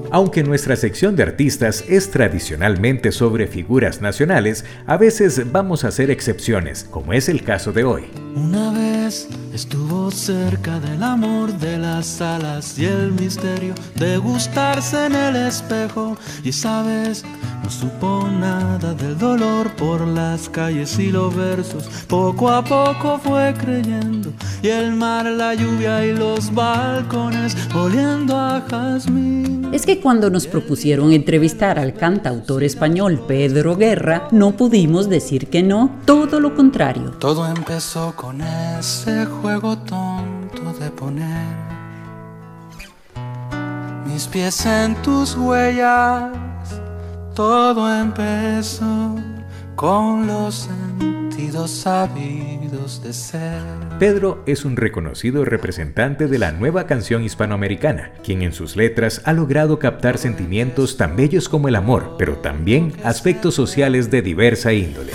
Aunque nuestra sección de artistas es tradicionalmente sobre figuras nacionales, a veces vamos a hacer excepciones, como es el caso de hoy. Una vez estuvo cerca del amor de las alas y el misterio de gustarse en el espejo, y esa vez no supo nada del dolor por las calles y los versos. Poco a poco fue creyendo, y el mar, la lluvia y los balcones oliendo a jazmín. Es que cuando nos propusieron entrevistar al cantautor español Pedro Guerra, no pudimos decir que no, todo lo contrario. Todo empezó con ese juego tonto de poner mis pies en tus huellas. Todo empezó con los sentidos sabidos de ser. Pedro es un reconocido representante de la nueva canción hispanoamericana, quien en sus letras ha logrado captar sentimientos tan bellos como el amor, pero también aspectos sociales de diversa índole.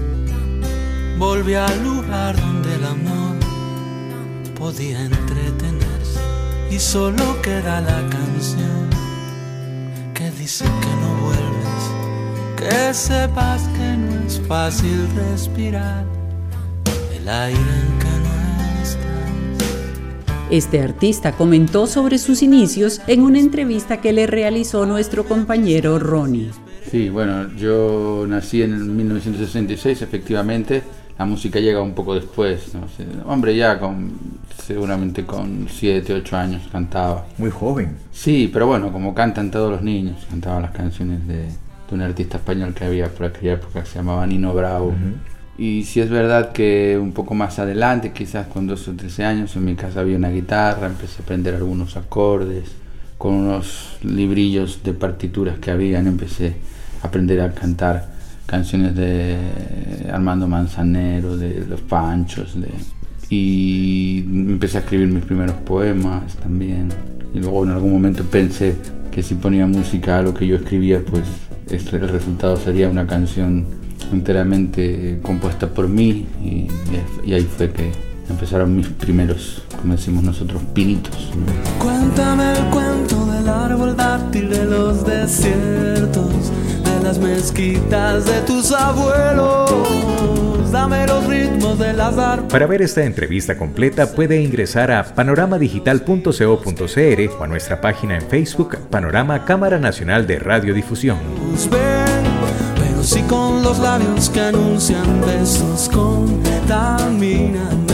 Volví al lugar donde el amor podía entretenerse, y solo queda la canción que dice que no vuelves, que sepas que no es fácil respirar el aire en que no estás. Este artista comentó sobre sus inicios en una entrevista que le realizó nuestro compañero Ronnie. Sí, bueno, yo nací en 1966, efectivamente. La música llega un poco después, ¿no? Hombre, ya seguramente con 7, 8 años cantaba. Muy joven. Sí, pero bueno, como cantan todos los niños, cantaba las canciones de un artista español que había por aquella época que se llamaba Nino Bravo. Uh-huh. Y sí es verdad que un poco más adelante, quizás con 12 o 13 años, en mi casa había una guitarra, empecé a aprender algunos acordes, con unos librillos de partituras que habían, empecé a aprender a cantar canciones de Armando Manzanero, de Los Panchos, y empecé a escribir mis primeros poemas también. Y luego en algún momento pensé que si ponía música a lo que yo escribía, pues el resultado sería una canción enteramente compuesta por mí, y ahí fue que empezaron mis primeros, como decimos nosotros, pinitos, ¿no? Cuéntame el cuento del árbol dátil de los desiertos, de las mezquitas de tus abuelos, dame los ritmos de las arpas. Para ver esta entrevista completa puede ingresar a panoramadigital.co.cr o a nuestra página en Facebook Panorama Cámara Nacional de Radiodifusión. Pero sí con los labios que anuncian besos, contamíname,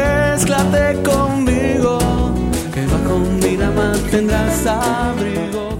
mézclate conmigo, que bajo mi dama tendrás abrigo.